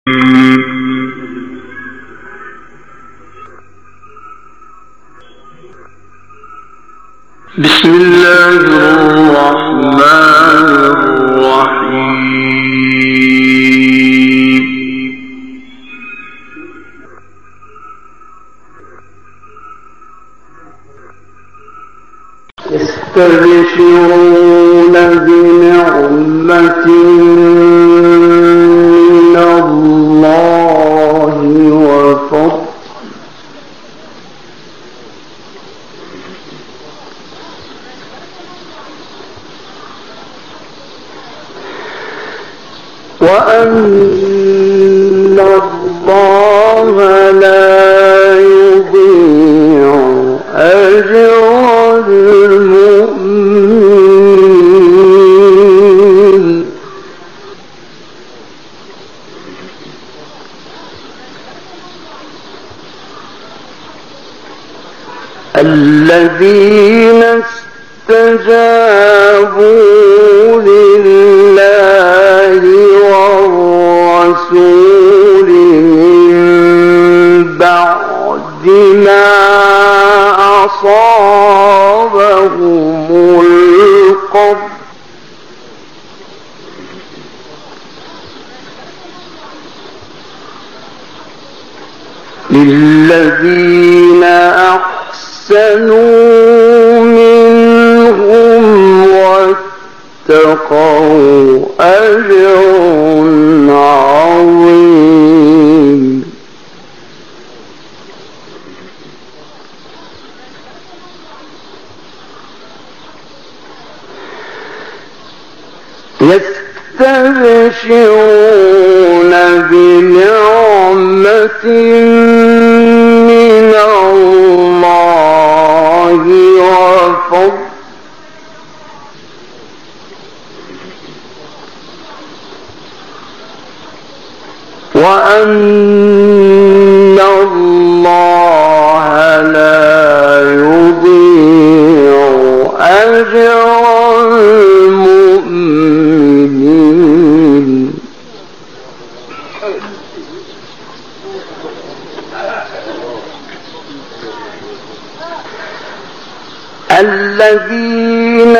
بسم الله الرحمن الرحيم. يستبشرون بنعمة من الله وفضل وأن الله لا يضيع أجر المؤمنين. الذين استجابوا لله والرسول من بعد ما أصابهم القرح للذين أحسنوا منهم واتقوا أجر عظيم. يستبشرون بنعمة من الله وفضل وأن الله لا يضيع أجر المؤمنين. الذين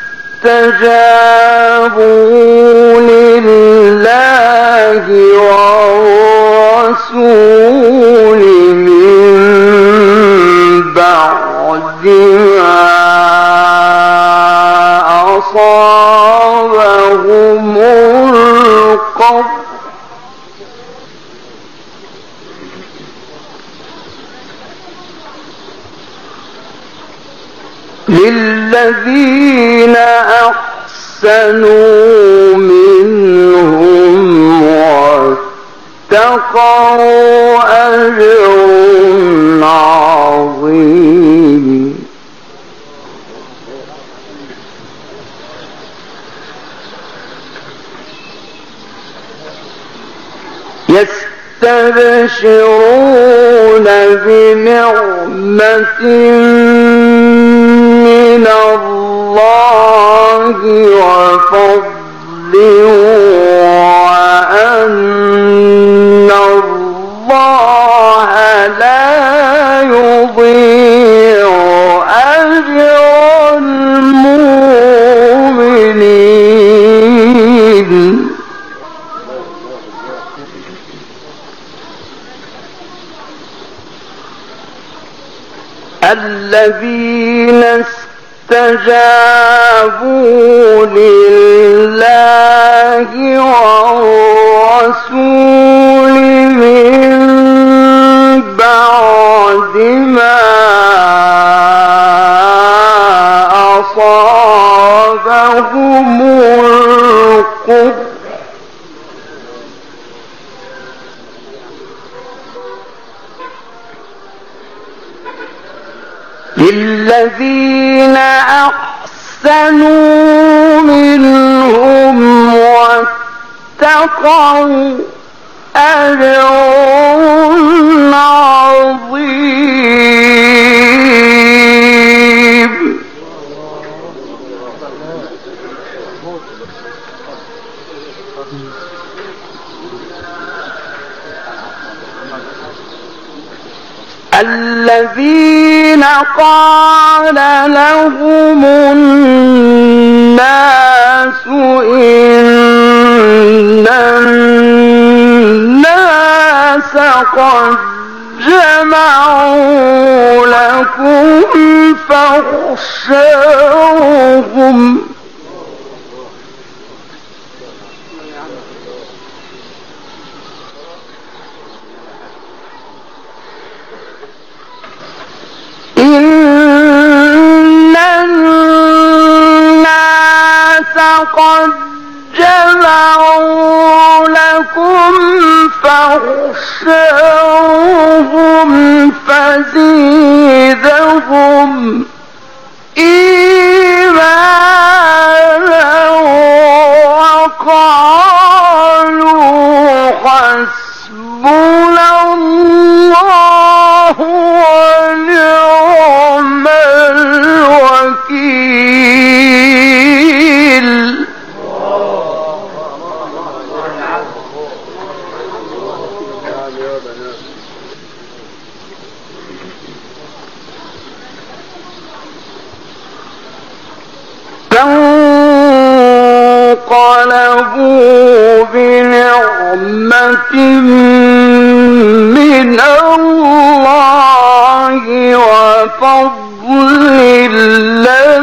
استجابوا لله والرسول من بعد ما أصابهم القرح للذين أحسنوا منهم واتقوا أجر عظيم. يستبشرون بنعمة من الله وفضل وأن الله لا يضيع أجر المؤمنين. الذين استجابوا لله والرسول من بعد ما أصابهم القرح للذين أحسنوا منهم واتقوا أجر عظيم. الذين قال لهم الناس إن الناس قد جمعوا لكم فاخشوهم إن الناس قد جمعوا لكم فاخشوهم فزيدهم إيمانا وقالوا حسبنا الله ونعم الوكيل فانقلبوا بنعمة من الله وفضل لم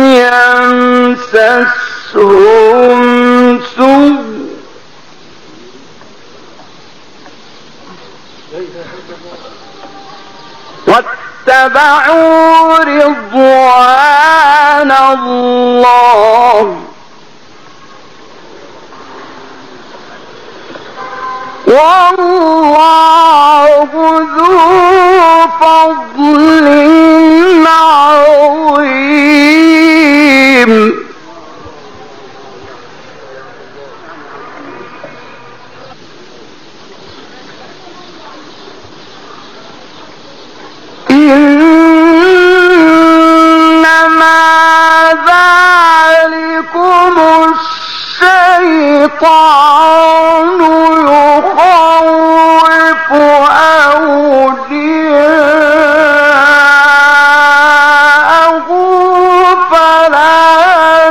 يمسسهم سوء واتبعوا رضوان الله والله ذو فضل عظيم إنما ذلكم الشيطان يخوف أولياءه فلا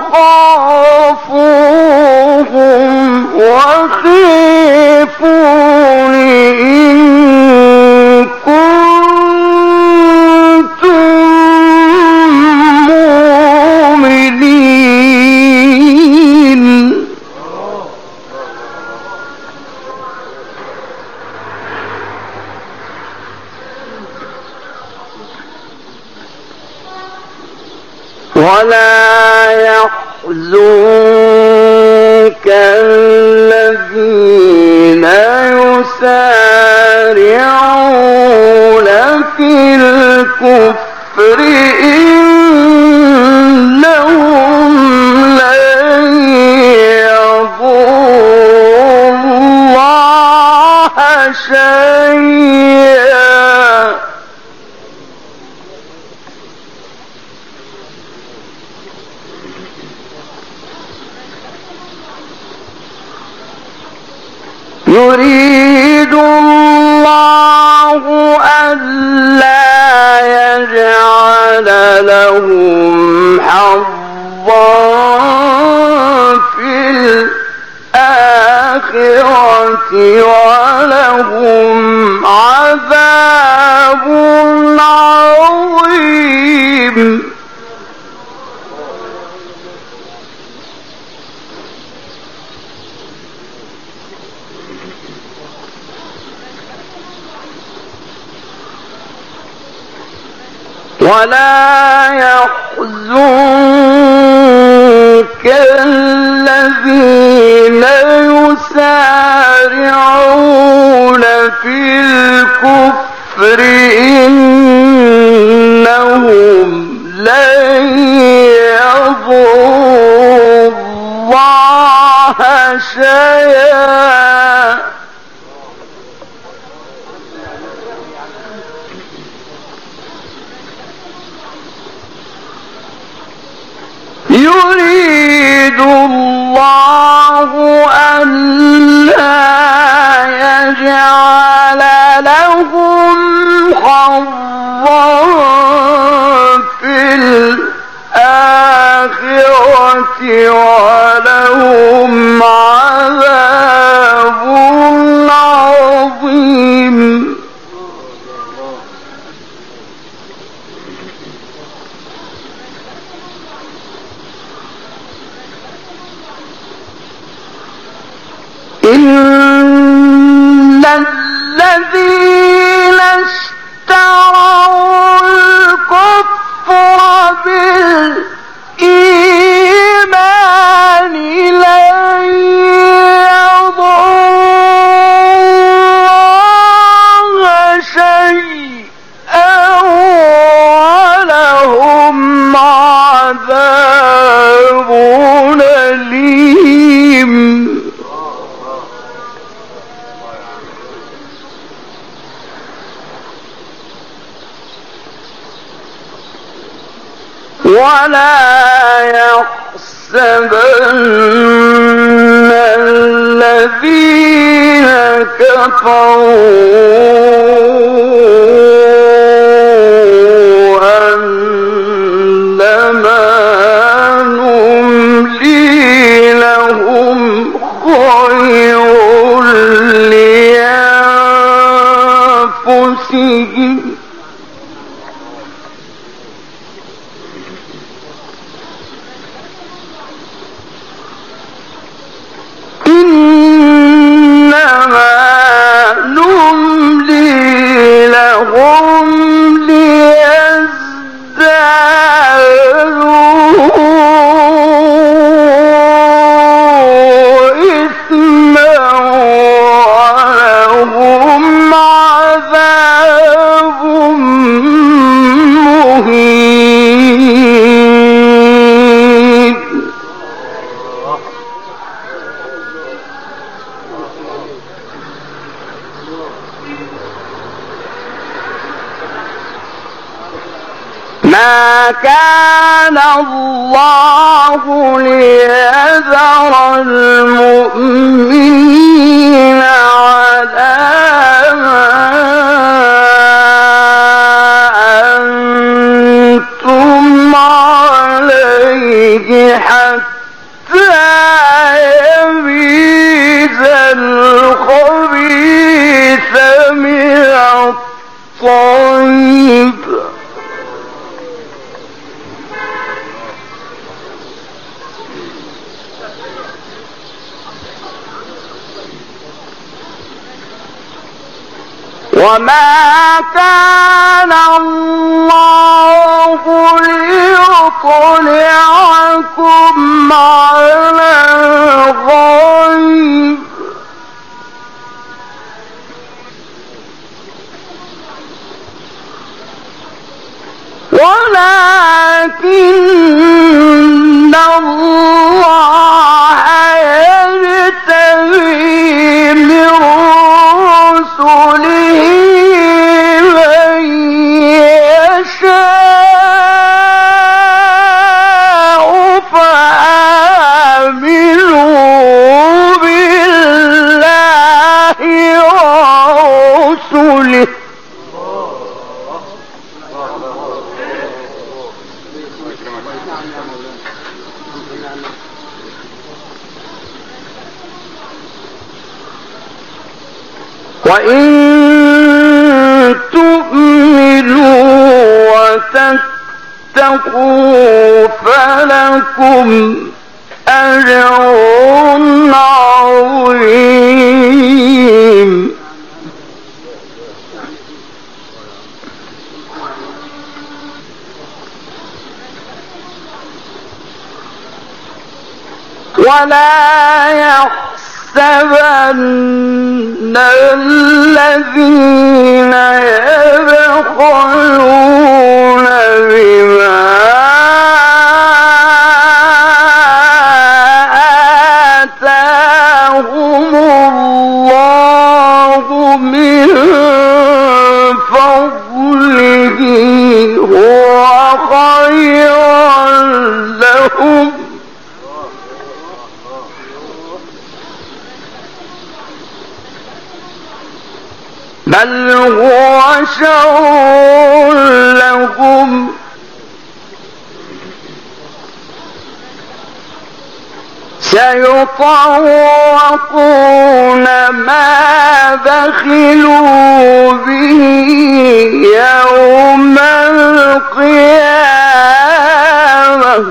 تخافوهم وخيفون إن كنتم مؤمنين ولا يحزنك الذين يسارعون في الكفر إنهم لن يضروا الله شيئا يريد الله ألا يجعل لهم حظا في الآخرة ولهم عذاب عظيم ولا يحزنك الذين يسارعون في الكفر إنهم لن يضروا الله شيئا يريد الله ألا يجعل لهم ولا يحسبن الذين كفروا أنما نملي لهم خير لأنفسهم ما كان الله ليذر المؤمنين على ما أنتم عليه حتى يميز الخبيث من الطيب وما كان الله ليطلعكم على الغيب ولكن الله يجتبي من رسله من يشاء فآمنوا بالله ورسله وإن تؤمنوا وتتقوا فلكم أجر عظيم ولا يحسبن الذين يبخلون بما آتاهم الله من فضله هو خيرا لهم بل هو شر لهم سيطوقون ما بخلوا به يوم القيامة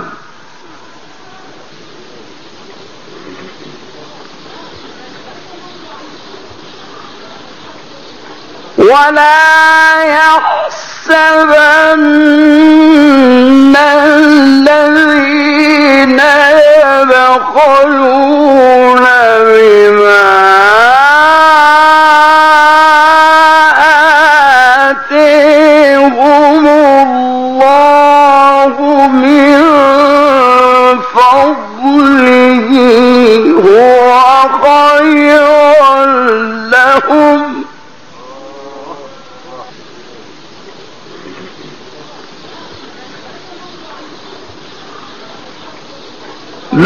ولا يحسبن الذين يبخلون بما آتاهم الله من فضله هو خيرا لهم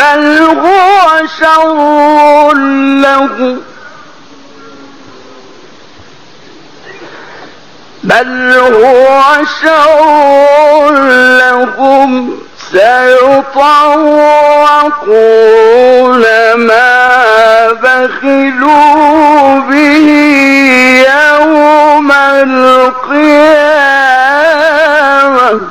بل هو شر لهم سيطوقون ما بخلوا به يوم القيامة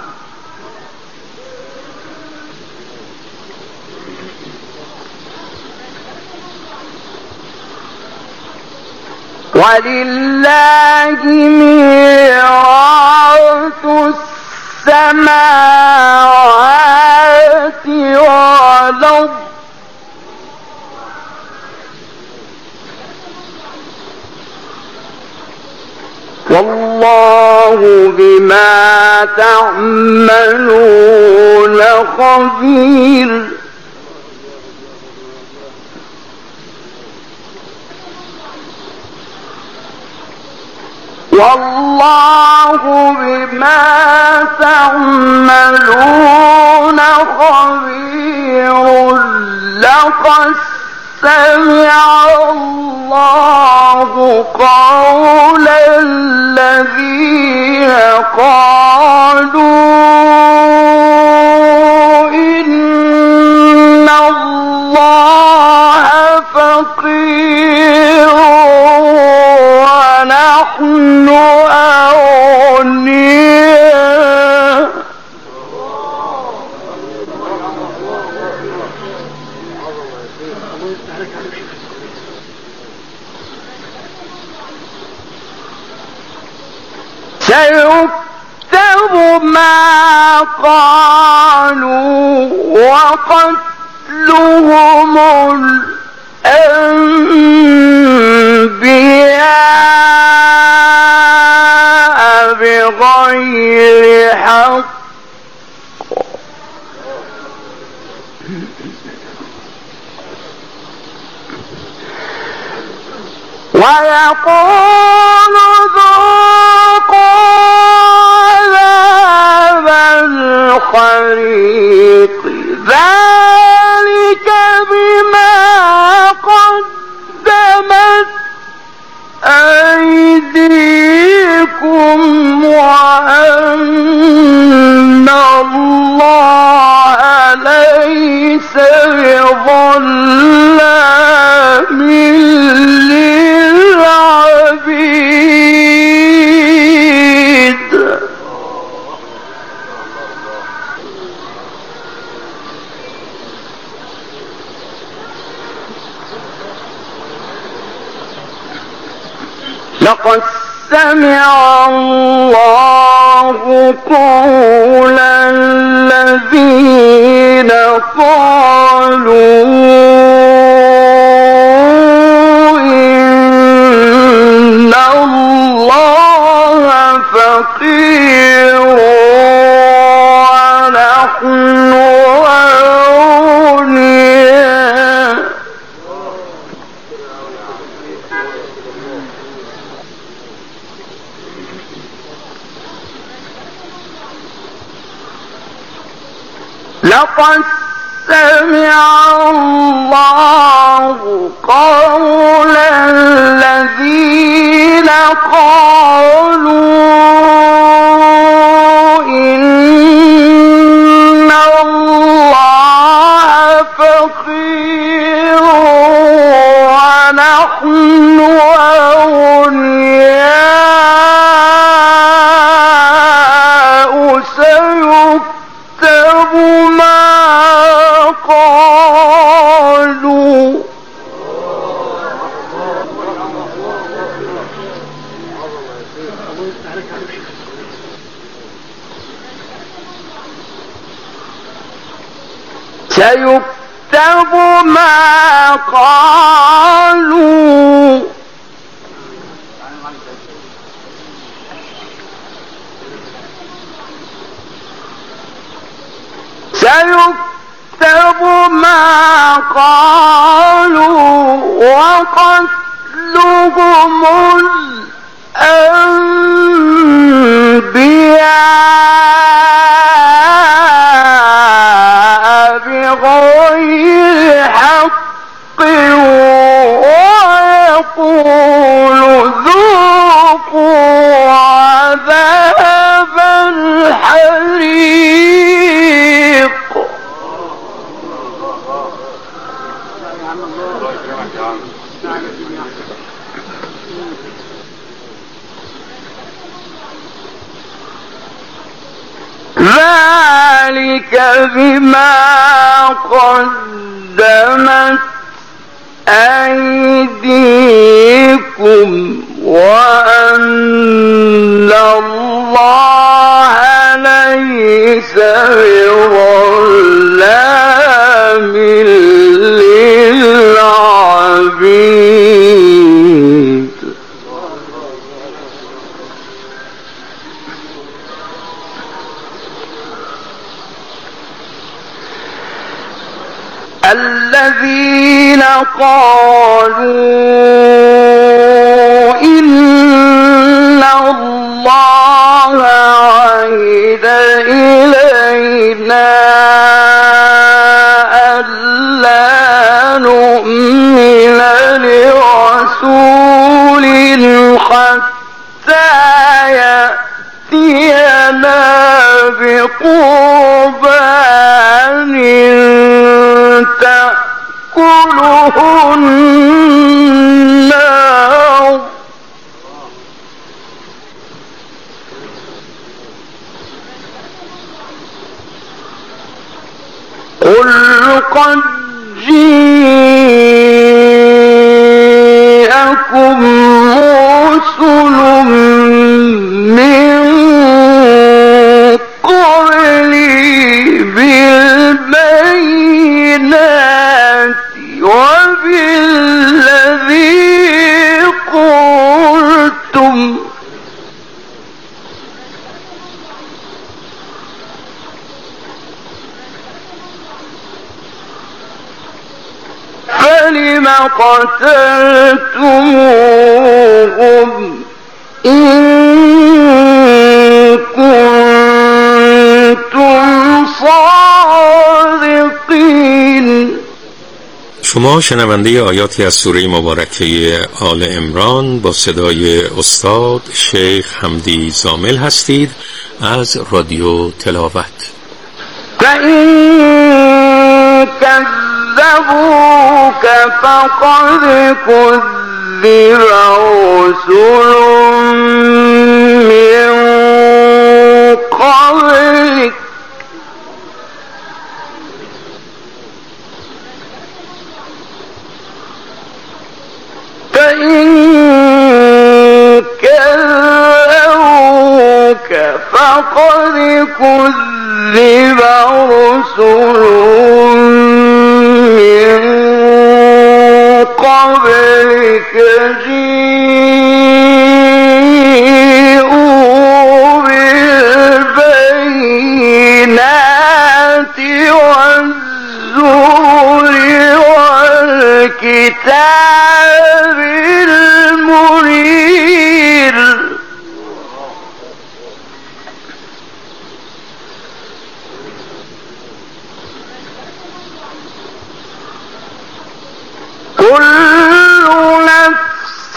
ولله ميراث السماوات والأرض والله بما تعملون خبير والله بما تعملون خبير لقد سمع الله قول الذين قالوا إن الله فقير ونحن أغنياء سيكتب ما قالوا وقتلهم الأنبياء بغير حق ويقول ذوقوا عذاب الحريق ذلك بما قدمت أيديكم وأن الله ليس بظلام للعبيد لقد سمع الله قول الذين قالوا إن الله فقير ونحن أغنياء لقد سمع الله قول الذين قالوا إن الله فقير ونحن أغنياء سيكتب ما قالوا سيكتب ما قالوا سيكتب ما قالوا وقتلهم الأنبياء بغير ذوقوا عذاب الحريق ذلك بما قدمت أيديكم وأن الله ليس بظلام للعبيد الذين قالوا إن الله عهد إلينا ألا نؤمن لرسول حتى يأتينا بقربان تأكله النار قل قد جاءكم رسل من قبلي بالبينات وبالذي قلتم فلم قتلتموهم إن كنتم صادقين. شما شنونده آیاتی از سوره مبارکه آل عمران با صدای استاد شیخ حمدی زامل هستید از رادیو تلاوت. فإن كذبوك فقد كذب رسل من قبلك فإن كذبوك فقد كذب رسل من قبلك جيءوا بالبينات والزور والكتاب المنير كل نفس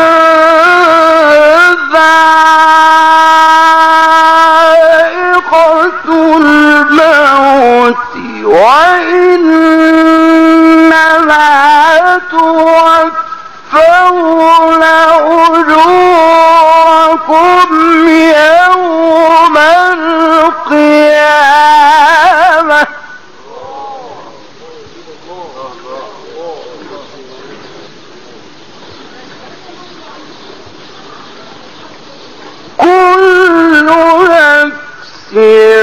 ذائقة الموت وإنما توفون أجوركم يوم القيامة كل نفس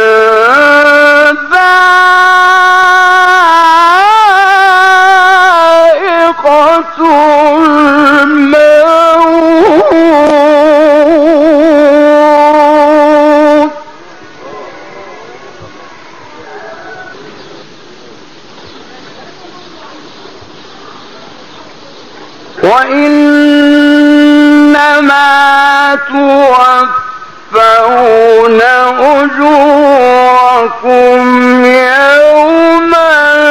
ذائقة الموت وإنما توفون أجوركم يوم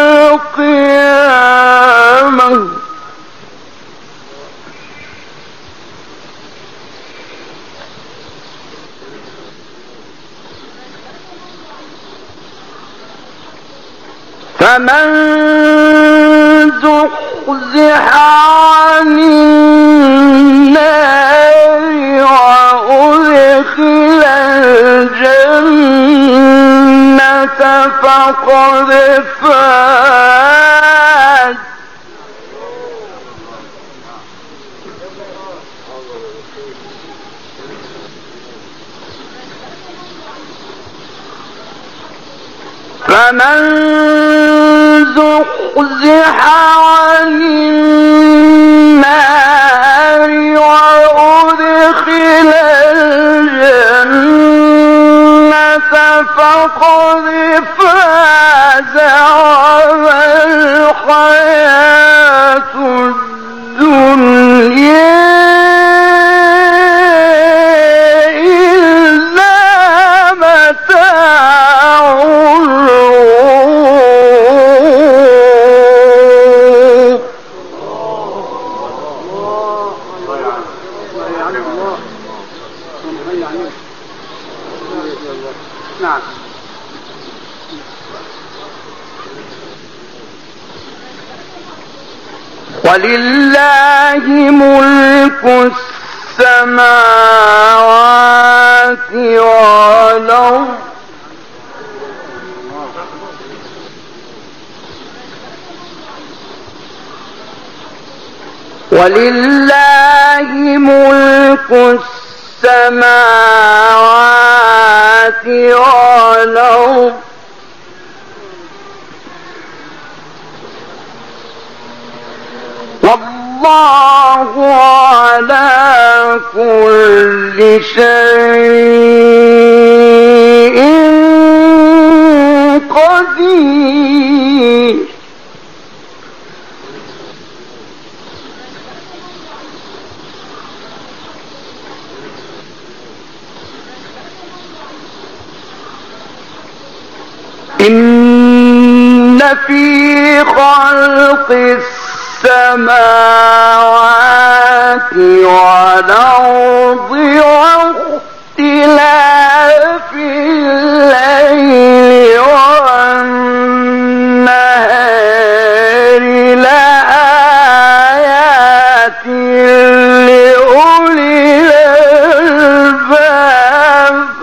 القيامة فمن زحزح عن النار وأدخل الجنة فقد فاز. فمن زحزح عن النار وأدخل الجنة فقد فاز. وما الحياة الدنيا إلا متاع ولله ملك السماوات والأرض ولله ملك السماوات والأرض والله على كل شيء قدير. إن في خلق السماوات والأرض واختلاف الليل والنهار لآيات لأولي الألباب.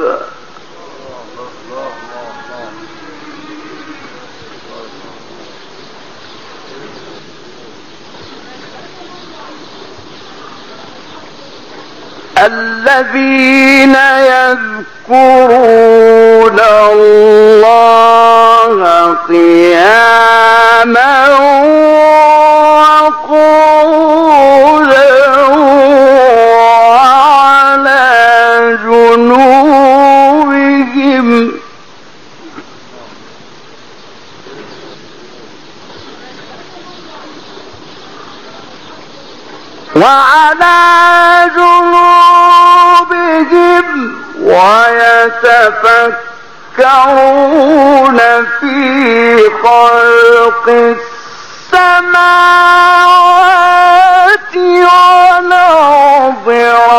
الذين يذكرون الله قياما وقعودا وعلى جنوبهم ويتفكرون في خلق السماوات والأرض